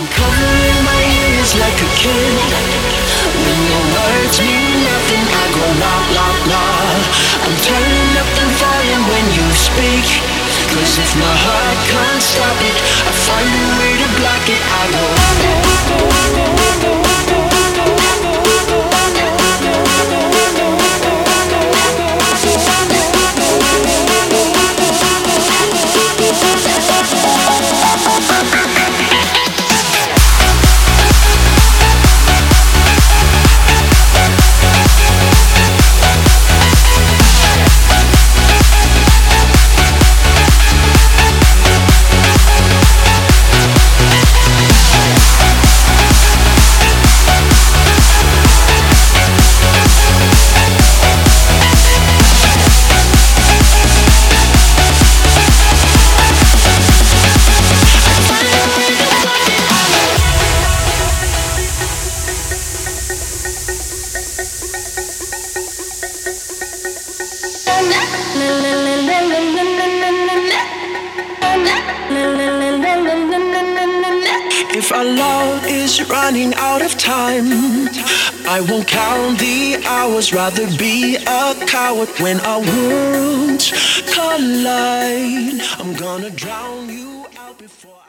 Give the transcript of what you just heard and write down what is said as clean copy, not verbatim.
covering my ears like a kid. When your words mean nothing, I go la la la. I'm turning up the volume when you speak, 'cause if my heart can't stop it, I find a way to block it. I go. If our love is running out of time, I won't count the hours, rather be a coward when our worlds collide. I'm gonna drown you out before